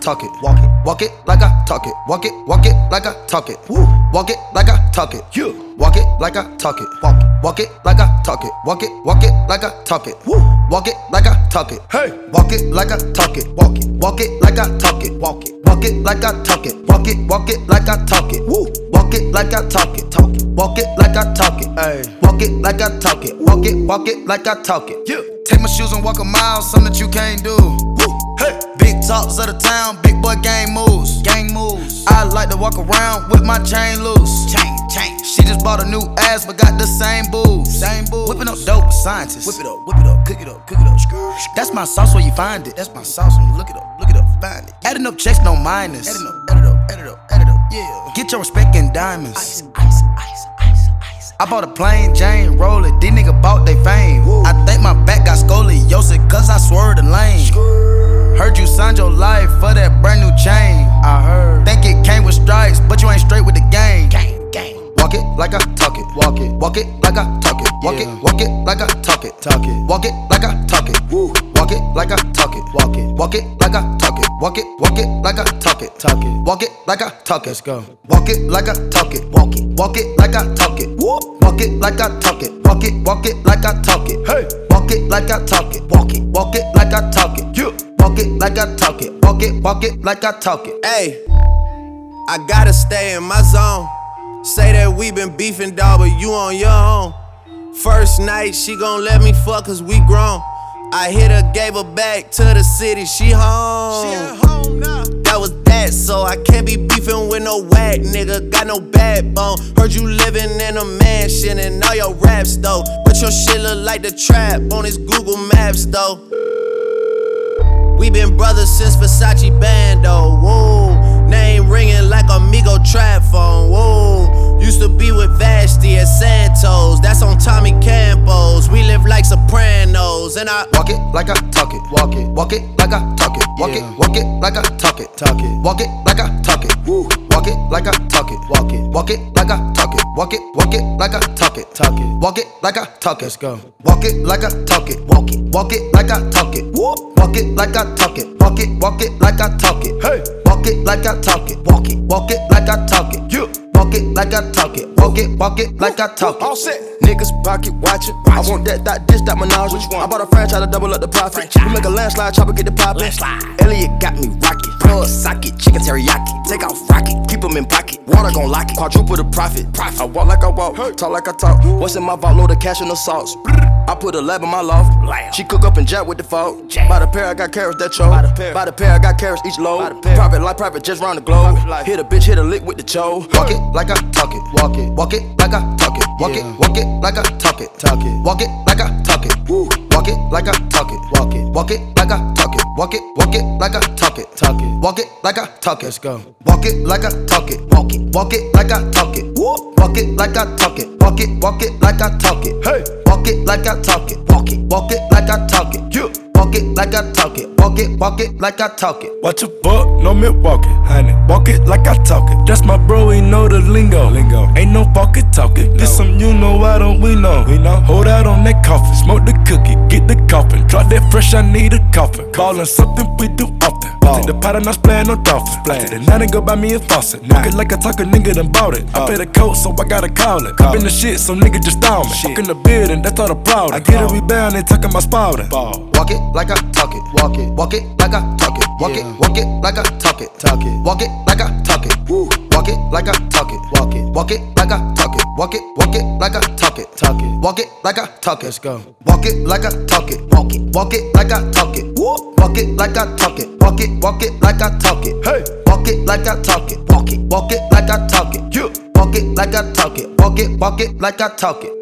talk it. Walk it like I talk it. Walk it like I talk it. Woo. Walk it like I talk it. Yeah. Walk it like I talk it. Walk it like I talk it. Walk it like I talk it. Woo. Walk it like I talk it. Hey. Walk it like I talk it. Walk it like I talk it. Walk it like I talk it. Walk it like I talk it. Woo. Walk it like I talk it. Walk it like I talk it. Hey. Walk it like I talk it. Walk it like I talk it. Yeah. Take my shoes and walk a mile, something that you can't do. Woo. Hey. Big talks of the town, big boy gang moves. I like to walk around with my chain loose. Chain. She just bought a new ass, but got the same booze. Whipping up dope, scientists. Whip it up, cook it up. That's my sauce where you find it. That's my sauce when you look it up, find it. Adding up checks, no minus. Add it up, yeah. Get your respect in diamonds. Ice. I bought a plain Jane, roll it. These niggas bought they fame. Woo. I think my back got scoliosis, cause I swerved the lane. Heard you signed your life for that brand new chain. I heard. Think it came with stripes, but you ain't straight with the game. Gang. Walk it like I talk it. Walk it like I talk it. Walk it like I talk it. Walk it like I talk it. Woo. Walk it like I talk it. Walk it like I talk it. Walk it like I talk it. Walk it like I talk it. Let's go. Walk it like I talk it. Walk it like I talk it. Woo. Walk it like I talk it. Walk it like I talk it. Hey. Walk it like I talk it. Walk it like I talk it. Yeah. Walk it like I talk it. Walk it like I talk it. Hey, I gotta stay in my zone. Say that we been beefing, dawg, but you on your own. First night, she gon' let me fuck cause we grown. I hit her, gave her back to the city, she home. She at home now. That was that, so I can't be beefing with no whack nigga, got no backbone. Heard you living in a mansion and all your raps though. But your shit look like the trap on his Google Maps though. We been brothers since Versace Bando, whoa. Name ringing like Amigo trap phone, whoa. Used to be with Vashti at Santos, that's on Tommy Campos. We live like Sopranos, and I walk it like I talk it. Walk it like I talk it. Walk it like I talk it. Walk it like I talk it. Woo. Walk it like I talk it. Walk it like I talk it. Walk it like I talk it. Walk it like I talk it. Let's go. Walk it like I talk it. Walk it like I talk it. Woo. Walk it like I talk it. Walk it like I talk it. Hey. Walk it like I talk it. Walk it like I talk it. Yeah. Walk it like I talk it. Walk it like I talk it. All set. Niggas pocket watching. I want that dish, that menage. Which one? I bought a franchise to double up the profit. We make a landslide, chopper get the poppin'. Elliot got me rocket. Plug socket, chicken teriyaki. Take off rocket, keep them in pocket. Water gon' lock it. Quadruple the profit. I walk like I walk, talk like I talk. What's in my vault? Load of cash and the sauce. I put a lab in my loft. She cook up and jack with the fault. By the pair, I got carrots that choke. By the pair, I got carrots each load. Private life, private just round the globe. Hit a bitch, hit a lick with the cho. Walk it like I talk it. Walk it like I talk it. Walk it like I talk it. Walk it like I talk it. Woo. Walk it like I talk it. Walk it like I talk it. Walk it like I talk it. Walk it like I talk it. Let's go. Walk it like I talk it. Walk it like I talk it. Woo. Walk it like I talk it. Walk it like I talk it. Hey. Walk it like I talk it. Walk it like I talk it. Yeah. Walk it like I talk it. Walk it like I talk it. Watch a buck, no Milwaukee, honey. Walk it like I talk it. That's my bro, he know the lingo. Ain't no pocket talking. This some you know, why don't we know? Hold out on that coffin, smoke the cookie, get the coffin. Drop that fresh, I need a coffin. Ballin' something we do often. Take the pot and I splash no dolphin. Take the night and go buy me a faucet. Walk it like I talk, a nigga done bought it. I pay the coat, so I gotta call it. I've been the shit, so nigga just down me. Walk in the building, that's all the problem. I get a rebound, they talking about spouting. Walk it like I talk it. Walk it like I talk it. Walk it like I talk it. Walk it like I talk it. Woo. Walk it like I talk it. Walk it like I talk it. Walk it like I talk it. Walk it like I talk it. Let's go. Walk it like I talk it. Walk it like I talk it. Woo. Walk it like I talk it. Walk it like I talk it. Hey. Walk it like I talk it. Walk it like I talk it. Yeah. Walk it like I talk it. Walk it like I talk it.